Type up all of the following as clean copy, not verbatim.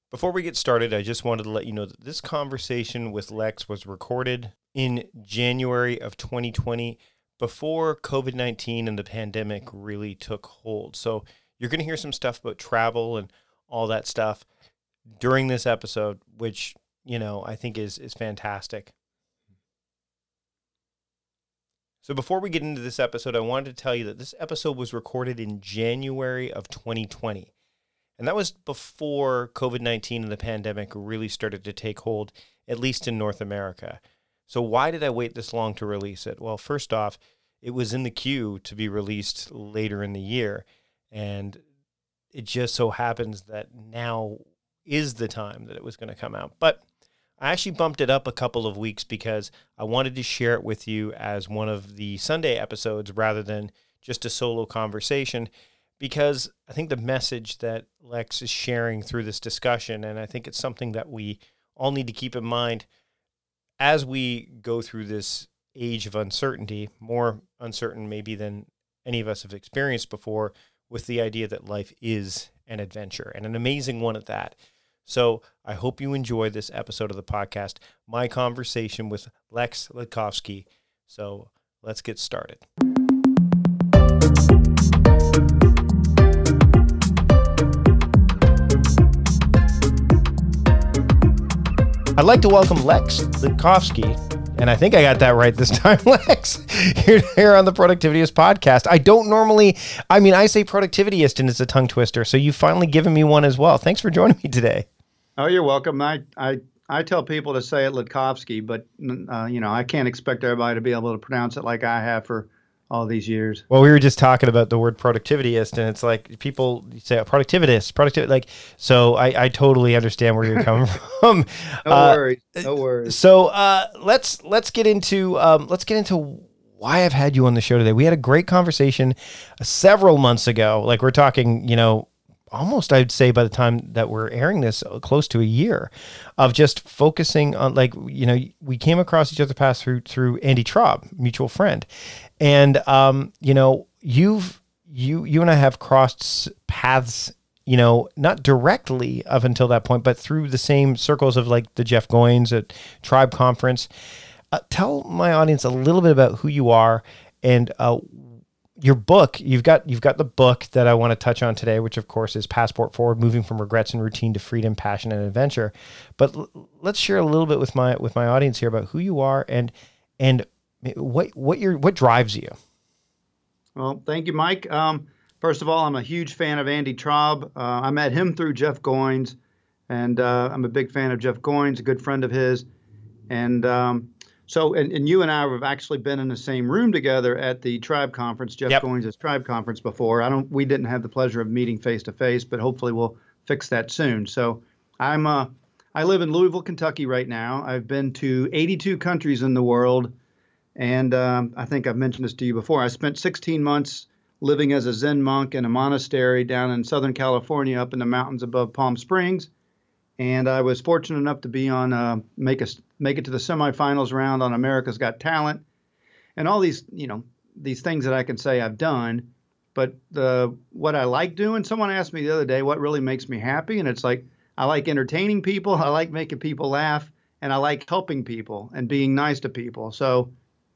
Before we get started, I just wanted to let you know that this conversation with Lex was recorded in January of 2020 before COVID-19 and the pandemic really took hold. So you're going to hear some stuff about travel and all that stuff during this episode, which, I think is fantastic. So before we get into this episode, I wanted to tell you that this episode was recorded in January of 2020. And that was before COVID-19 and the pandemic really started to take hold, at least in North America. So why did I wait this long to release it? Well, first off, it was in the queue to be released later in the year. And it just so happens that now is the time that it was going to come out. But I actually bumped it up a couple of weeks because I wanted to share it with you as one of the Sunday episodes rather than just a solo conversation, because I think the message that Lex is sharing through this discussion, and I think it's something that we all need to keep in mind as we go through this age of uncertainty, more uncertain maybe than any of us have experienced before, with the idea that life is an adventure, and an amazing one at that. So I hope you enjoy this episode of the podcast, my conversation with Lex Ludkowski. So let's get started. I'd like to welcome Lex Ludkowski, and I think I got that right this time, Lex, here on the Productivityist podcast. I don't normally, I say Productivityist and it's a tongue twister, so you've finally given me one as well. Thanks for joining me today. Oh, you're welcome. I tell people to say it Ludkowski, but I can't expect everybody to be able to pronounce it like I have for all these years. Well, we were just talking about the word productivityist, and it's like people say productivity. So I totally understand where you're coming from. No worries. So let's get into why I've had you on the show today. We had a great conversation several months ago. Like we're talking, almost I'd say by the time that we're airing this, close to a year of just focusing on we came across each other's paths through Andy Traub, mutual friend. And, you and I have crossed paths, not directly up until that point, but through the same circles of like the Jeff Goins at Tribe Conference. Tell my audience a little bit about who you are and, your book. You've got the book that I want to touch on today, which of course is Passport Forward: Moving from Regrets and Routine to Freedom, Passion, and Adventure. But let's share a little bit with my audience here about who you are and what drives you. Well, thank you, Mike. First of all, I'm a huge fan of Andy Traub. I met him through Jeff Goins, and I'm a big fan of Jeff Goins, a good friend of his. And so you and I have actually been in the same room together at the Tribe Conference, Jeff Goins' Tribe Conference before. We didn't have the pleasure of meeting face to face, but hopefully we'll fix that soon. So I live in Louisville, Kentucky right now. I've been to 82 countries in the world. And I think I've mentioned this to you before. I spent 16 months living as a Zen monk in a monastery down in Southern California, up in the mountains above Palm Springs. And I was fortunate enough to be on make it to the semifinals round on America's Got Talent, and all these these things that I can say I've done. But what I like doing, someone asked me the other day, what really makes me happy, and it's like I like entertaining people, I like making people laugh, and I like helping people and being nice to people. So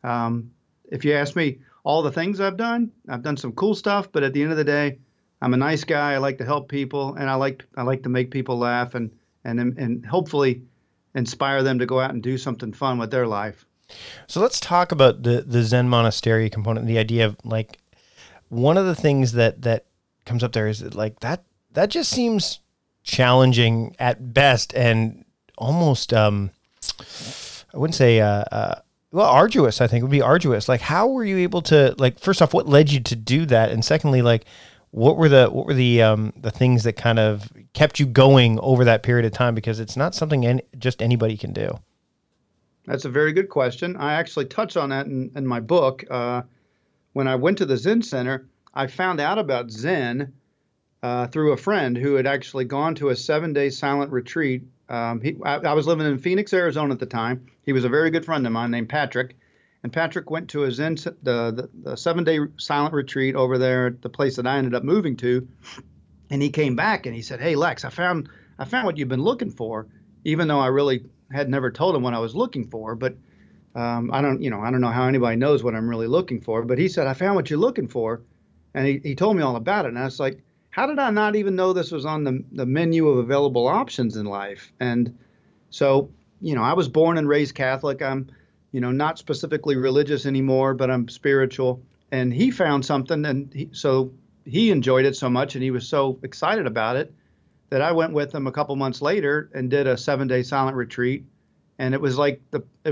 if you ask me all the things I've done some cool stuff, but at the end of the day, I'm a nice guy. I like to help people, and I like to make people laugh and hopefully inspire them to go out and do something fun with their life. So let's talk about the Zen monastery component, the idea of like one of the things that comes up there is like that just seems challenging at best and almost I wouldn't say arduous. I think would be arduous. Like, how were you able to, like, first off, what led you to do that? And secondly, like, what were the things that kind of kept you going over that period of time? Because it's not something just anybody can do. That's a very good question. I actually touch on that in my book. When I went to the Zen Center, I found out about Zen through a friend who had actually gone to a 7-day silent retreat. I was living in Phoenix, Arizona at the time. He was a very good friend of mine named Patrick. And Patrick went to a Zen, the 7-day silent retreat over there at the place that I ended up moving to. And he came back and he said, "Hey, Lex, I found I found what you've been looking for, even though I really had never told him what I was looking for. But I don't know how anybody knows what I'm really looking for. But he said, I found what you're looking for. And he told me all about it. And I was like, how did I not even know this was on the menu of available options in life? And so, I was born and raised Catholic. I'm, not specifically religious anymore, but I'm spiritual. And he found something, and so he enjoyed it so much, and he was so excited about it that I went with him a couple months later and did a 7-day silent retreat. And it was like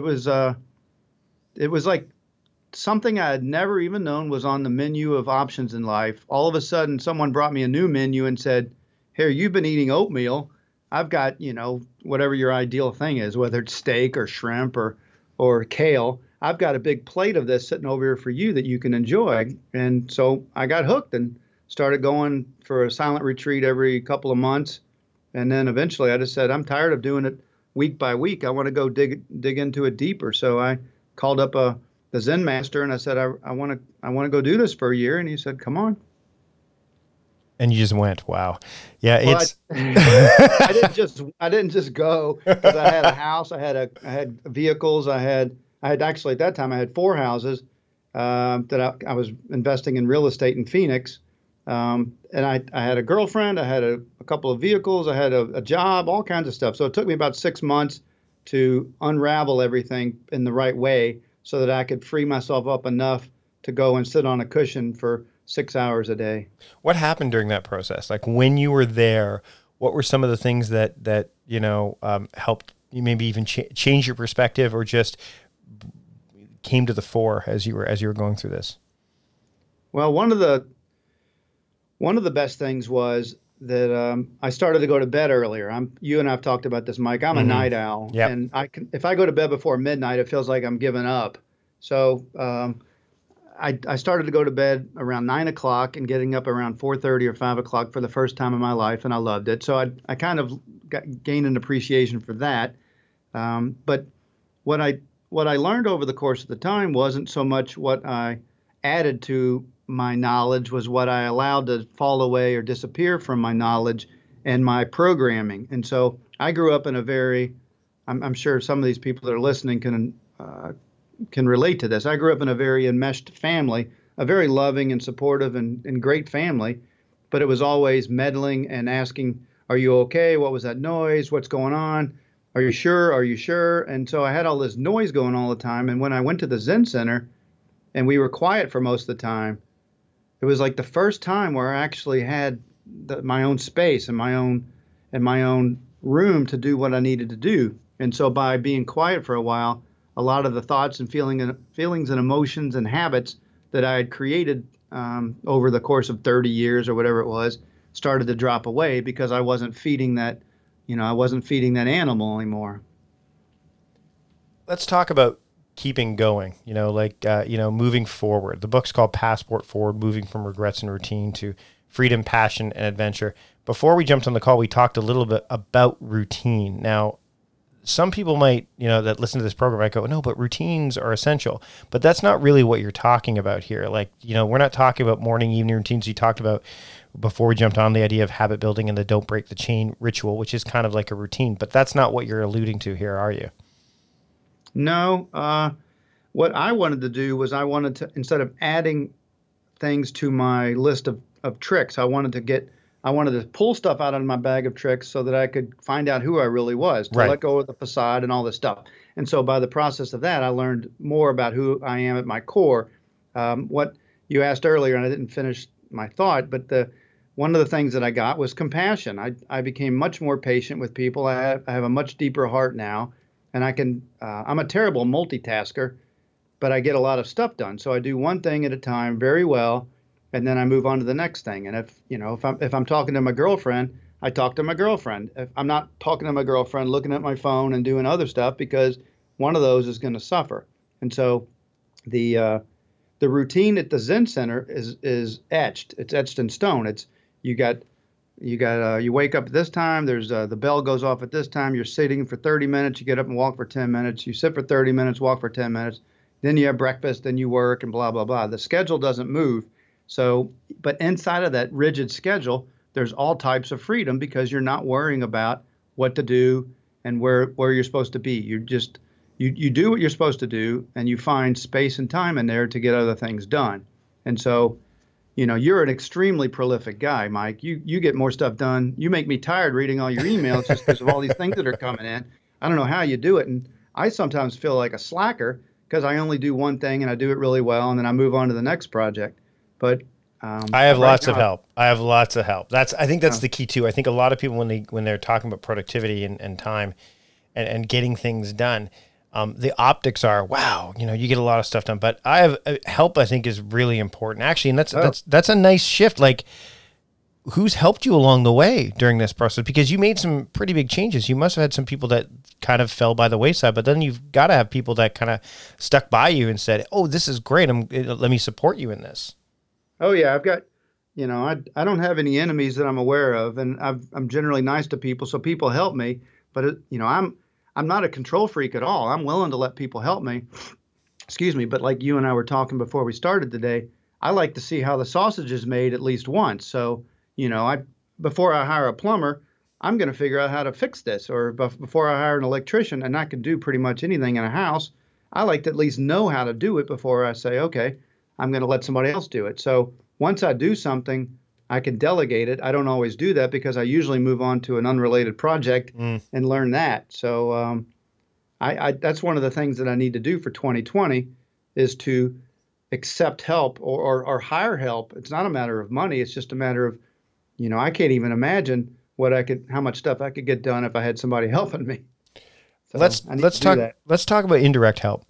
something I had never even known was on the menu of options in life. All of a sudden, someone brought me a new menu and said, "Here, you've been eating oatmeal. I've got, whatever your ideal thing is, whether it's steak or shrimp or kale. I've got a big plate of this sitting over here for you that you can enjoy." And so I got hooked and started going for a silent retreat every couple of months. And then eventually I just said, I'm tired of doing it week by week. I want to go dig into it deeper. So I called up the Zen master and I said, I want to go do this for a year. And he said, come on. And you just went, wow. Yeah. Well, it's, I didn't just go because I had a house. I had vehicles. I had actually at that time, I had 4 houses that I was investing in real estate in Phoenix. And I had a girlfriend, I had a couple of vehicles, I had a job, all kinds of stuff. So it took me about 6 months to unravel everything in the right way so that I could free myself up enough to go and sit on a cushion for 6 hours a day. What happened during that process? Like when you were there, what were some of the things that helped you maybe even change your perspective or just came to the fore as you were going through this? Well, one of the best things was that I started to go to bed earlier. You and I've talked about this, Mike. I'm a night owl, yep. And if I go to bed before midnight, it feels like I'm giving up. So I started to go to bed around 9 o'clock and getting up around 4:30 or 5 o'clock for the first time in my life, and I loved it. So I kind of gained an appreciation for that. But what I learned over the course of the time wasn't so much what I added to my knowledge, was what I allowed to fall away or disappear from my knowledge and my programming. And so I grew up in I'm sure some of these people that are listening can relate to this. I grew up in a very enmeshed family, a very loving and supportive and great family, but it was always meddling and asking, are you okay? What was that noise? What's going on? Are you sure? Are you sure? And so I had all this noise going all the time. And when I went to the Zen Center and we were quiet for most of the time, it was like the first time where I actually had my own space and my own room to do what I needed to do. And so by being quiet for a while, a lot of the thoughts and feelings and emotions and habits that I had created over the course of 30 years or whatever it was started to drop away because I wasn't feeding that animal anymore. Let's talk about keeping going, moving forward. The book's called Passport Forward, Moving from Regrets and Routine to Freedom, Passion, and Adventure. Before we jumped on the call, we talked a little bit about routine. Now, some people might, that listen to this program might go, no, but routines are essential. But that's not really what you're talking about here. Like, we're not talking about morning, evening routines. You talked about before we jumped on the idea of habit building and the don't break the chain ritual, which is kind of like a routine. But that's not what you're alluding to here, are you? No. What I wanted to do was I wanted to, instead of adding things to my list of tricks, I wanted to pull stuff out of my bag of tricks so that I could find out who I really was, to let go of the facade and all this stuff. And so by the process of that, I learned more about who I am at my core. What you asked earlier, and I didn't finish my thought, but one of the things that I got was compassion. I became much more patient with people. I have a much deeper heart now, and I'm a terrible multitasker, but I get a lot of stuff done. So I do one thing at a time very well, and then I move on to the next thing. And if I'm talking to my girlfriend, I talk to my girlfriend. If I'm not talking to my girlfriend, looking at my phone and doing other stuff, because one of those is going to suffer. And so the routine at the Zen Center is etched. It's etched in stone. You wake up at this time. There's the bell goes off at this time. You're sitting for 30 minutes. You get up and walk for 10 minutes. You sit for 30 minutes, walk for 10 minutes. Then you have breakfast. Then you work and blah blah blah. The schedule doesn't move. So, but inside of that rigid schedule, there's all types of freedom because you're not worrying about what to do and where you're supposed to be. You do what you're supposed to do, and you find space and time in there to get other things done. And so, you're an extremely prolific guy, Mike. You get more stuff done. You make me tired reading all your emails just because of all these things that are coming in. I don't know how you do it. And I sometimes feel like a slacker because I only do one thing and I do it really well, and then I move on to the next project. But I have lots of help. I have lots of help. I think that's the key too. I think a lot of people when they're talking about productivity and time and getting things done, the optics are, wow, you get a lot of stuff done. But I have help. I think is really important actually, and that's a nice shift. Like, who's helped you along the way during this process? Because you made some pretty big changes. You must have had some people that kind of fell by the wayside, but then you've got to have people that kind of stuck by you and said, "Oh, this is great. Let me support you in this." Oh yeah, I've got, I don't have any enemies that I'm aware of, and I'm generally nice to people, so people help me. But I'm not a control freak at all. I'm willing to let people help me. Excuse me, but like you and I were talking before we started today, I like to see how the sausage is made at least once. So, before I hire a plumber, I'm going to figure out how to fix this, or before I hire an electrician, and I can do pretty much anything in a house, I like to at least know how to do it before I say, okay, I'm going to let somebody else do it. So once I do something, I can delegate it. I don't always do that because I usually move on to an unrelated project and learn that. So I that's one of the things that I need to do for 2020 is to accept help or hire help. It's not a matter of money. It's just a matter of, I can't even imagine how much stuff I could get done if I had somebody helping me. So let's talk about indirect help.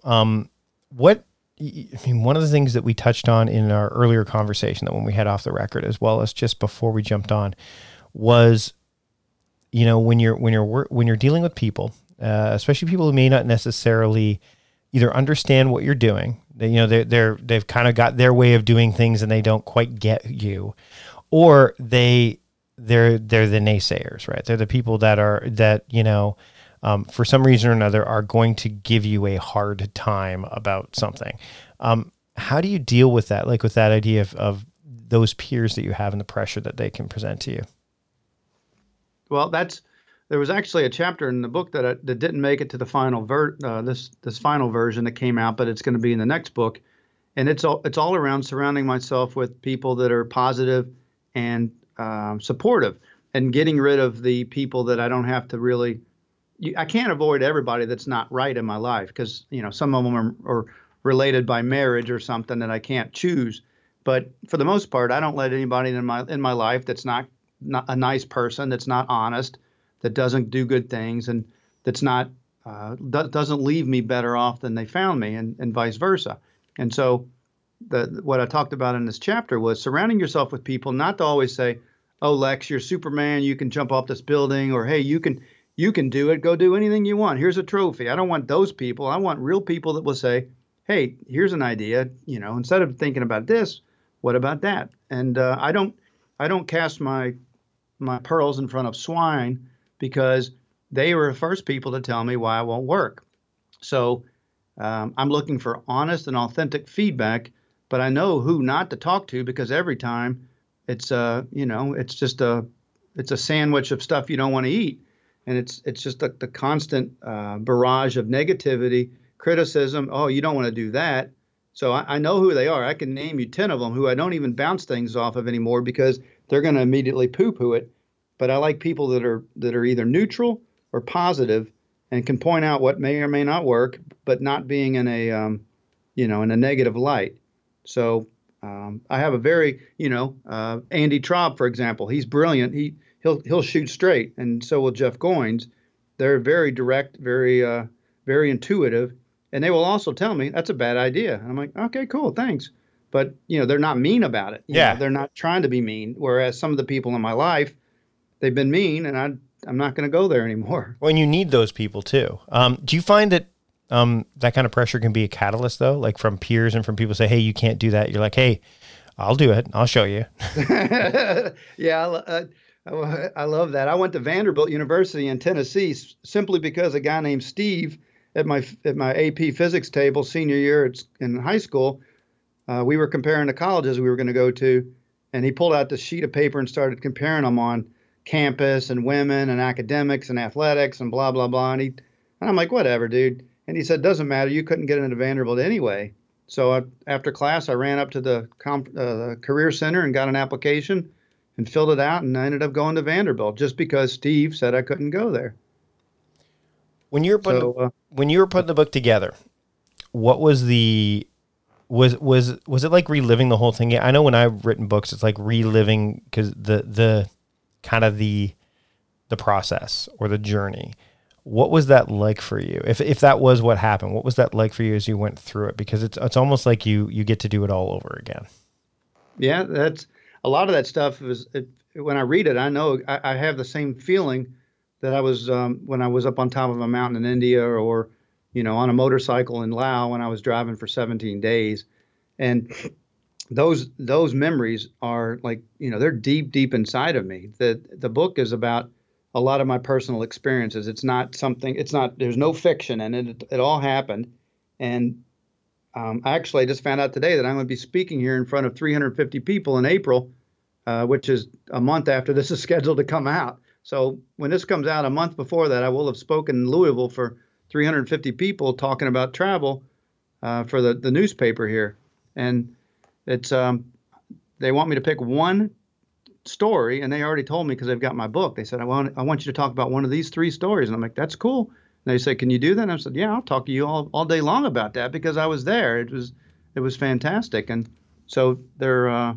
One of the things that we touched on in our earlier conversation, that when we had off the record, as well as just before we jumped on, was, when you're dealing with people, especially people who may not necessarily either understand what you're doing, they've kind of got their way of doing things and they don't quite get you, or they're the naysayers, right? They're the people that for some reason or another are going to give you a hard time about something. How do you deal with that? Like with that idea of those peers that you have and the pressure that they can present to you? Well, there was actually a chapter in the book that didn't make it to the final this final version that came out, but it's going to be in the next book. And it's all around surrounding myself with people that are positive and supportive, and getting rid of the people that I don't have to really. I can't avoid everybody that's not right in my life because, some of them are related by marriage or something that I can't choose. But for the most part, I don't let anybody in my life that's not a nice person, that's not honest, that doesn't do good things, and that's not doesn't leave me better off than they found me, and vice versa. And so what I talked about in this chapter was surrounding yourself with people, not to always say, "Oh, Lex, you're Superman, you can jump off this building," or "Hey, you can do it. Go do anything you want. Here's a trophy." I don't want those people. I want real people that will say, "Hey, here's an idea. Instead of thinking about this, what about that?" And I don't cast my pearls in front of swine because they were the first people to tell me why I won't work. So I'm looking for honest and authentic feedback, but I know who not to talk to because every time it's it's a sandwich of stuff you don't want to eat. And it's just the constant barrage of negativity, criticism. "Oh, you don't want to do that." So I know who they are. I can name you 10 of them who I don't even bounce things off of anymore because they're going to immediately poo-poo it. But I like people that are either neutral or positive and can point out what may or may not work, but not being in a in a negative light. So I have a very Andy Traub, for example. He's brilliant. He'll shoot straight, and so will Jeff Goins. They're very direct, very very intuitive, and they will also tell me that's a bad idea. And I'm like, okay, cool, thanks. But they're not mean about it. They're not trying to be mean. Whereas some of the people in my life, they've been mean, and I'm not going to go there anymore. Well, and you need those people too. Do you find that that kind of pressure can be a catalyst though, like from peers and from people say, "Hey, you can't do that." You're like, "Hey, I'll do it. I'll show you." Yeah. I love that. I went to Vanderbilt University in Tennessee simply because a guy named Steve at my AP physics table senior year in high school, we were comparing the colleges we were going to go to, And he pulled out this sheet of paper and started comparing them on campus and women and academics and athletics and blah, blah, blah. And I'm like, whatever, dude. And he said, doesn't matter. You couldn't get into Vanderbilt anyway. So after class, I ran up to the Career Center and got an application and filled it out. And I ended up going to Vanderbilt just because Steve said I couldn't go there. When you were putting the book together, what was the was it like reliving the whole thing? I know when I've written books, it's like reliving because the kind of the process or the journey. What was that like for you? If that was what happened, what was that like for you as you went through it? Because it's almost like you get to do it all over again. Yeah, that's a lot of that stuff when I read it, I know I have the same feeling that I was when I was up on top of a mountain in India or, on a motorcycle in Laos when I was driving for 17 days. And those memories are like, they're deep, deep inside of me. The book is about a lot of my personal experiences. There's no fiction in it. It all happened. And actually, I just found out today that I'm going to be speaking here in front of 350 people in April, which is a month after this is scheduled to come out. So when this comes out a month before that, I will have spoken in Louisville for 350 people talking about travel for the newspaper here. And it's they want me to pick one story, and they already told me because they've got my book. They said, I want you to talk about one of these 3 stories. And I'm like, that's cool. And they said, can you do that? And I said, yeah, I'll talk to you all day long about that because I was there. It was fantastic. And so they're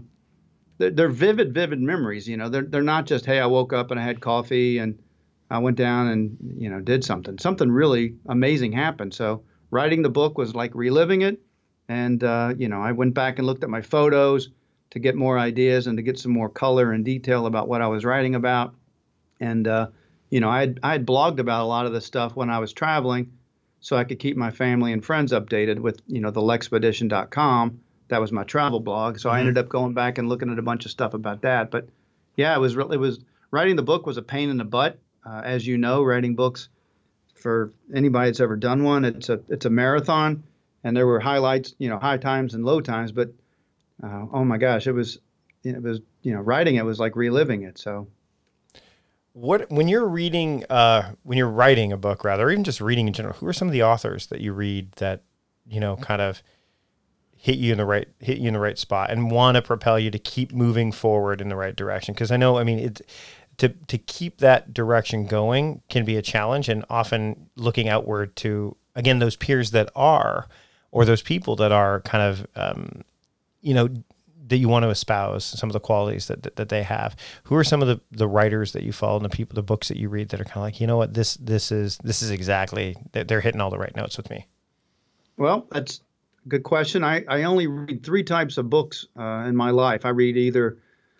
vivid memories. They're not just, hey, I woke up and I had coffee and I went down and, did something. Something really amazing happened. So writing the book was like reliving it. And, I went back and looked at my photos to get more ideas and to get some more color and detail about what I was writing about. And, I had blogged about a lot of this stuff when I was traveling so I could keep my family and friends updated with, thelexpedition.com. That was my travel blog. So I ended up going back and looking at a bunch of stuff about that. But yeah, it was writing the book was a pain in the butt. As you know, writing books for anybody that's ever done one, it's a marathon, and there were highlights, high times and low times. But oh my gosh, it was writing it was like reliving it. So when you're writing a book, rather, or even just reading in general, who are some of the authors that you read that kind of hit you in the right spot and want to propel you to keep moving forward in the right direction? Because I know, to keep that direction going can be a challenge, and often looking outward to, again, those peers that are, or those people that are kind of, that you want to espouse some of the qualities that they have. Who are some of the writers that you follow and the books that you read that are kind of like, you know what, this is exactly, they're hitting all the right notes with me? Well, that's a good question. I only read 3 types of books in my life. I read either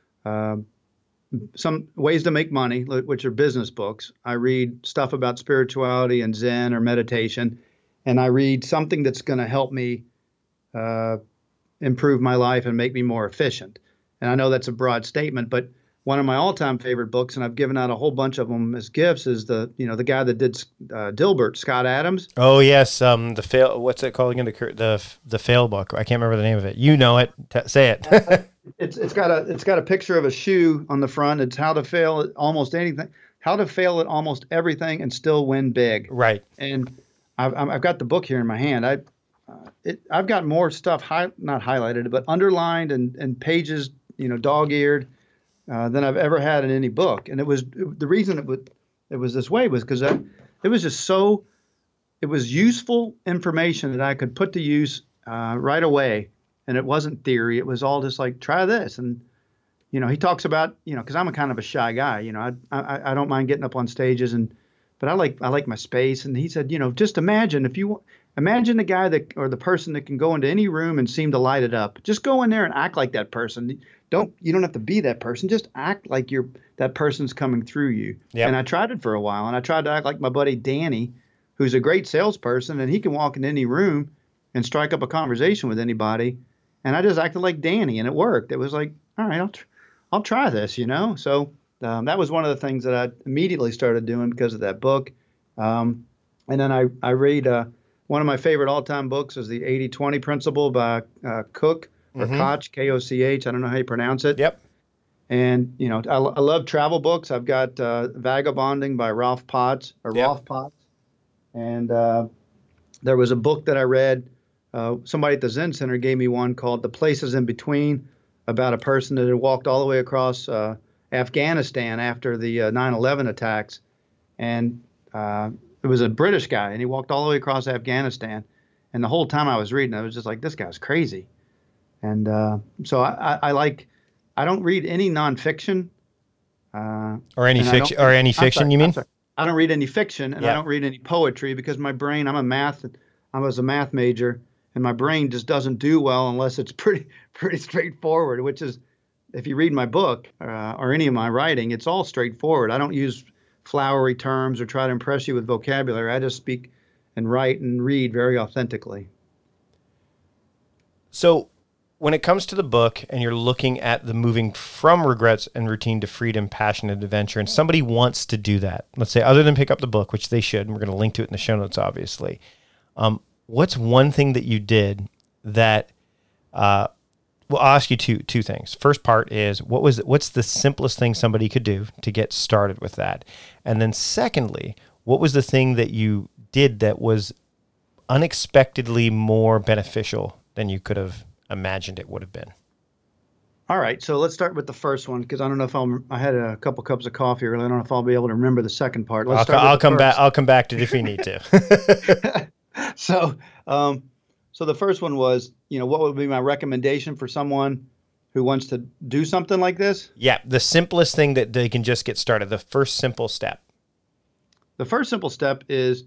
some ways to make money, which are business books. I read stuff about spirituality and Zen or meditation, and I read something that's going to help me improve my life and make me more efficient. And I know that's a broad statement, but one of my all-time favorite books, and I've given out a whole bunch of them as gifts, is the guy that did Dilbert, Scott Adams. Oh yes, what's it called again? The fail book. I can't remember the name of it. You know it. Say it. It's got a picture of a shoe on the front. It's how to fail at almost anything. How to fail at almost everything and still win big. Right. And I've got the book here in my hand. I've got more stuff not highlighted, but underlined and pages, dog-eared than I've ever had in any book. And the reason it was this way was because it was just it was useful information that I could put to use right away. And it wasn't theory. It was all just like, try this. And, he talks about, because I'm a kind of a shy guy, I don't mind getting up on stages but I like my space. And he said, just imagine imagine the guy or the person that can go into any room and seem to light it up. Just go in there and act like that person. You don't have to be that person. Just act like that person's coming through you. Yep. And I tried it for a while, and I tried to act like my buddy Danny, who's a great salesperson, and he can walk in any room and strike up a conversation with anybody. And I just acted like Danny, and it worked. It was like, all right, I'll try this, So that was one of the things that I immediately started doing because of that book. And then I read one of my favorite all-time books is the 80-20 Principle by Cook, or Mm-hmm. Koch, Koch. I don't know how you pronounce it. Yep. And I love travel books. I've got Vagabonding by Ralph Potts Yep. Rolf Potts, and there was a book that I read. Somebody at the Zen Center gave me one called The Places in Between, about a person that had walked all the way across Afghanistan after the 9/11 attacks. And it was a British guy, and he walked all the way across Afghanistan. And the whole time I was reading, I was just like, this guy's crazy. And so I don't read any nonfiction. Or any and I fiction, don't or read- any I'm fiction, sorry, you I'm mean? sorry. I don't read any fiction, and I Yeah. don't read any poetry because my brain, I was a math major, and my brain just doesn't do well unless it's pretty straightforward, which is, if you read my book or any of my writing, it's all straightforward. I don't use flowery terms or try to impress you with vocabulary. I just speak and write and read very authentically. So when it comes to the book and you're looking at the moving from regrets and routine to freedom, passion, and adventure, and somebody wants to do that, let's say, other than pick up the book, which they should, and we're going to link to it in the show notes, obviously. What's one thing that you did that, well, I'll ask you two things. First part is, what's the simplest thing somebody could do to get started with that? And then secondly, what was the thing that you did that was unexpectedly more beneficial than you could have imagined it would have been? All right, so let's start with the first one because I don't know if I had a couple cups of coffee earlier. I don't know if I'll be able to remember the second part. Let's start I'll with the come back. first. I'll come back to it if you need to. So, so the first one was, what would be my recommendation for someone who wants to do something like this? Yeah, the simplest thing that they can just get started. The first simple step. The first simple step is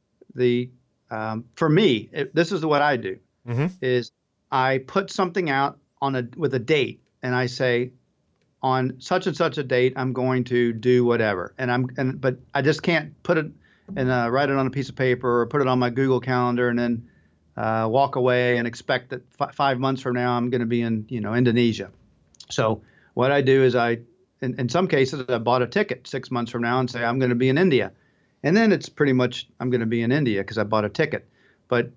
for me, this is what I do, is I put something out with a date, and I say, on such and such a date, I'm going to do whatever, but I just can't put it and write it on a piece of paper or put it on my Google Calendar and then walk away and expect that 5 months from now I'm going to be in Indonesia. So what I do is in some cases I bought a ticket 6 months from now and say I'm going to be in India, and then it's pretty much I'm going to be in India because I bought a ticket. But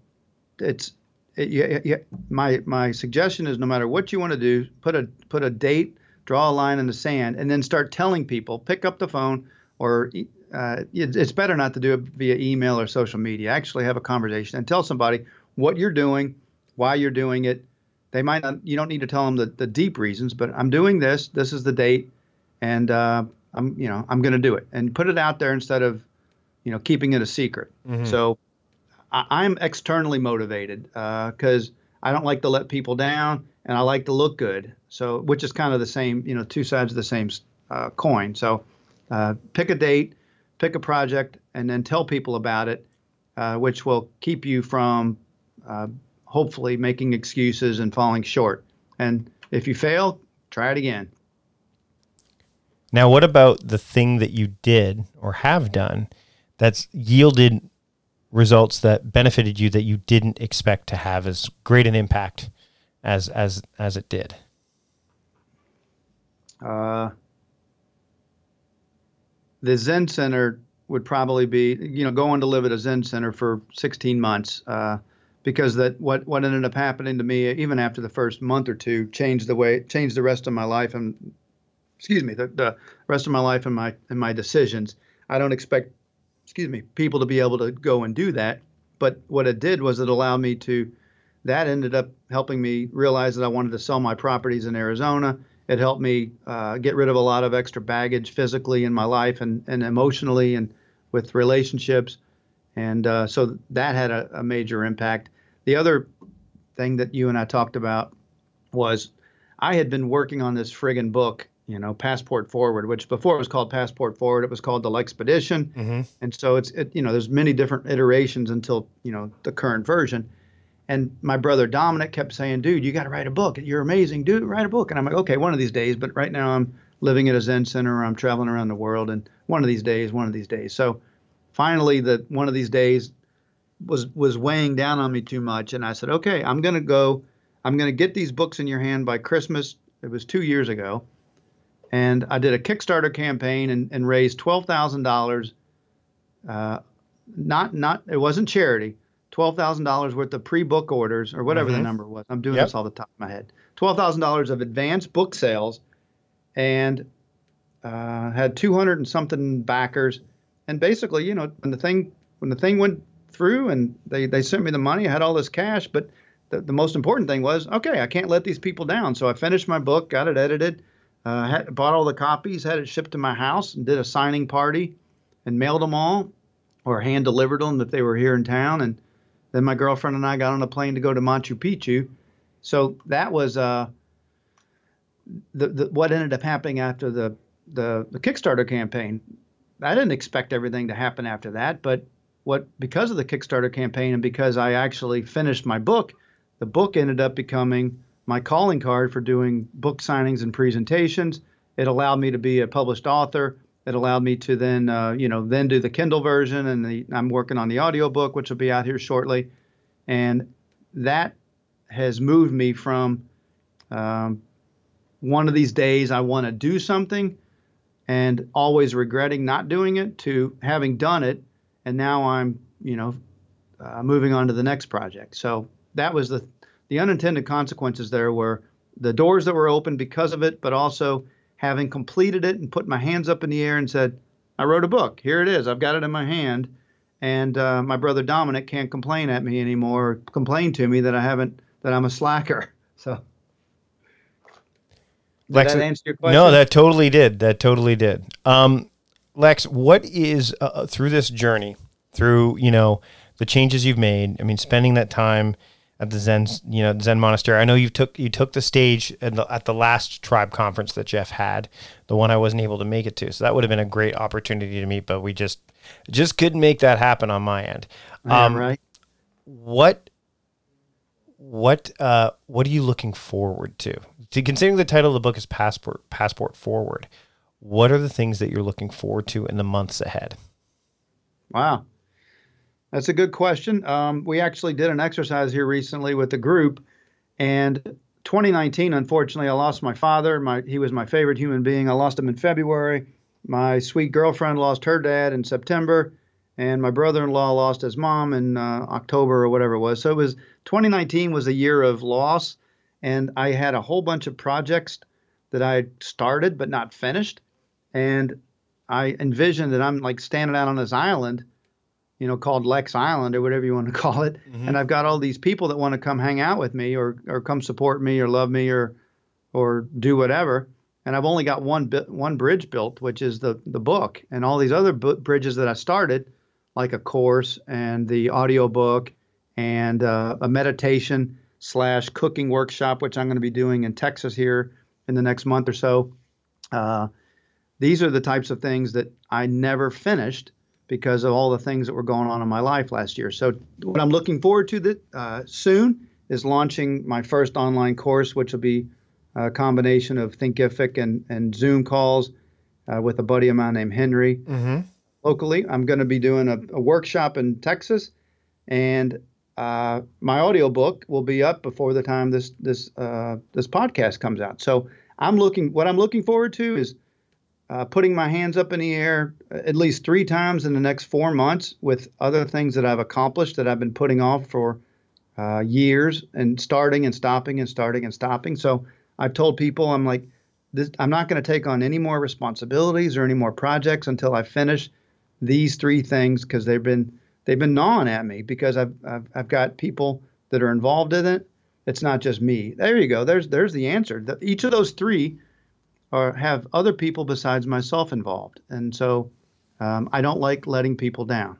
my suggestion is, no matter what you want to do, put a date, draw a line in the sand, and then start telling people. Pick up the phone, or it's better not to do it via email or social media. Actually have a conversation and tell somebody what you're doing, why you're doing it. They might not, you don't need to tell them the deep reasons, but I'm doing this. This is the date, and I'm going to do it, and put it out there instead of keeping it a secret. So I'm externally motivated because I don't like to let people down, and I like to look good. So, which is kind of the same, two sides of the same coin. So, pick a date, pick a project, and then tell people about it, which will keep you from hopefully making excuses and falling short. And if you fail, try it again. Now, what about the thing that you did or have done that's yielded results that benefited you that you didn't expect to have as great an impact as it did? The Zen Center would probably be, going to live at a Zen Center for 16 months, because what ended up happening to me, even after the first month or two, changed the rest of my life, and the rest of my life and my decisions. I don't expect, people to be able to go and do that, but what it did was it allowed me that ended up helping me realize that I wanted to sell my properties in Arizona. It helped me get rid of a lot of extra baggage physically in my life and emotionally and with relationships. And so that had a major impact. The other thing that you and I talked about was I had been working on this friggin' book, Passport Forward, which before it was called Passport Forward, it was called The Lexpedition. And so there's many different iterations until, the current version. And my brother Dominic kept saying, dude, you got to write a book. You're amazing. Dude, write a book. And I'm like, okay, one of these days. But right now I'm living at a Zen center, or I'm traveling around the world. And one of these days. So finally, one of these days was weighing down on me too much. And I said, okay, I'm going to get these books in your hand by Christmas. It was 2 years ago. And I did a Kickstarter campaign and raised $12,000. It wasn't charity, $12,000 worth of pre-book orders or whatever the number was. I'm doing this off the top of my head. $12,000 of advanced book sales, and had 200 and something backers. And basically, you know, when the thing went through and they sent me the money, I had all this cash. But the most important thing was, okay, I can't let these people down. So I finished my book, got it edited, bought all the copies, had it shipped to my house, and did a signing party and mailed them all or hand delivered them if they were here in town. And then my girlfriend and I got on a plane to go to Machu Picchu. So that was what ended up happening after the Kickstarter campaign. I didn't expect everything to happen after that, but because of the Kickstarter campaign and because I actually finished my book, the book ended up becoming my calling card for doing book signings and presentations. It allowed me to be a published author. It allowed me to then do the Kindle version, and I'm working on the audiobook, which will be out here shortly. And that has moved me from one of these days I want to do something and always regretting not doing it to having done it. And now I'm, moving on to the next project. So that was the unintended consequences there were the doors that were open because of it, but also having completed it and put my hands up in the air and said, I wrote a book. Here it is. I've got it in my hand. And my brother Dominic can't complain at me anymore, or complain to me that that I'm a slacker. So did that answer your question? No, that totally did. Lex, what is through this journey, through, the changes you've made, I mean, spending that time at the Zen monastery. I know you took the stage at the last tribe conference that Jeff had, the one I wasn't able to make it to. So that would have been a great opportunity to meet, but we just couldn't make that happen on my end. Right. What are you looking forward to? Considering the title of the book is Passport Forward, what are the things that you're looking forward to in the months ahead? Wow. That's a good question. We actually did an exercise here recently with the group, and 2019, unfortunately, I lost my father. He was my favorite human being. I lost him in February. My sweet girlfriend lost her dad in September, and my brother-in-law lost his mom in October or whatever it was. So 2019 was a year of loss, and I had a whole bunch of projects that I started but not finished, and I envisioned that I'm like standing out on this island, called Lex Island or whatever you want to call it. Mm-hmm. And I've got all these people that want to come hang out with me or come support me or love me or do whatever. And I've only got one bridge built, which is the book. And all these other bridges that I started, like a course and the audiobook and a meditation / cooking workshop, which I'm going to be doing in Texas here in the next month or so. These are the types of things that I never finished because of all the things that were going on in my life last year. So what I'm looking forward to soon is launching my first online course, which will be a combination of Thinkific and Zoom calls with a buddy of mine named Henry. Mm-hmm. Locally, I'm going to be doing a workshop in Texas, and my audiobook will be up before the time this podcast comes out. So what I'm looking forward to is putting my hands up in the air at least 3 times in the next 4 months with other things that I've accomplished that I've been putting off for years and starting and stopping and starting and stopping. So I've told people, I'm like, I'm not going to take on any more responsibilities or any more projects until I finish these 3 things, because they've been gnawing at me, because I've got people that are involved in it. It's not just me. There you go. There's the answer. Each of those 3 have other people besides myself involved. And so I don't like letting people down.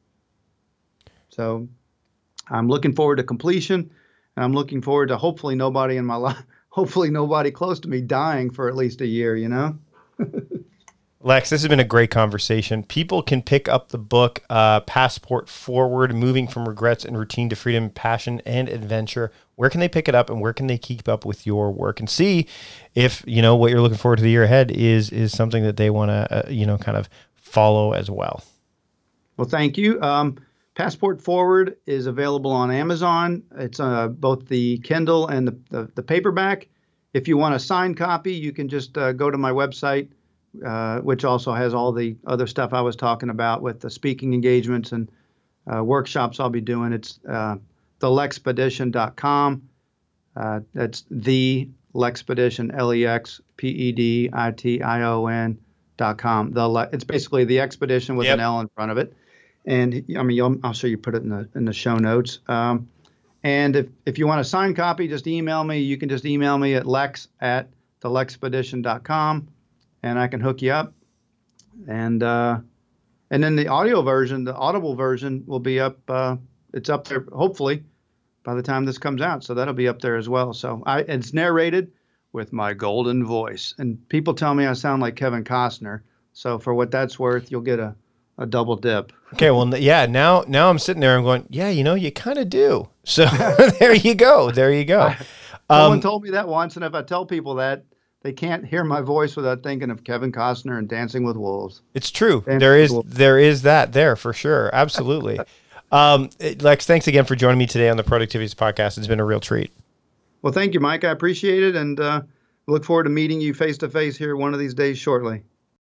So I'm looking forward to completion, and I'm looking forward to hopefully nobody in my life, hopefully nobody close to me dying for at least a year, Lex, this has been a great conversation. People can pick up the book, Passport Forward, Moving from Regrets and Routine to Freedom, Passion, and Adventure. Where can they pick it up, and where can they keep up with your work and see if, what you're looking forward to the year ahead is something that they want to, kind of follow as well? Well, thank you. Passport Forward is available on Amazon. It's both the Kindle and the paperback. If you want a signed copy, you can just go to my website, which also has all the other stuff I was talking about with the speaking engagements and workshops I'll be doing. It's thelexpedition.com. That's the Lexpedition, LEXPEDITION.com. It's basically the expedition with an L in front of it. And I mean, I'll show you put it in the show notes. And if you want a signed copy, just email me. You can just email me at lex@thelexpedition.com, and I can hook you up. And then the audio version, the Audible version, will be up. It's up there, hopefully, by the time this comes out. So that'll be up there as well. So it's narrated with my golden voice. And people tell me I sound like Kevin Costner. So for what that's worth, you'll get a double dip. Okay, well, yeah, now I'm sitting there, I'm going, yeah, you kind of do. So there you go. Someone told me that once, and if I tell people that, they can't hear my voice without thinking of Kevin Costner and Dancing with Wolves. It's true. There is that there for sure. Absolutely. Lex, thanks again for joining me today on the Productivities Podcast. It's been a real treat. Well, thank you, Mike. I appreciate it, and look forward to meeting you face to face here one of these days shortly.